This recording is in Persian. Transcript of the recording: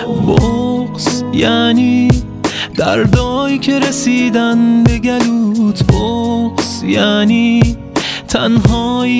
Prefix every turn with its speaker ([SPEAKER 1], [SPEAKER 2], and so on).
[SPEAKER 1] بغض یعنی دردایی که رسیدن به گلوت، بغض یعنی تنهایی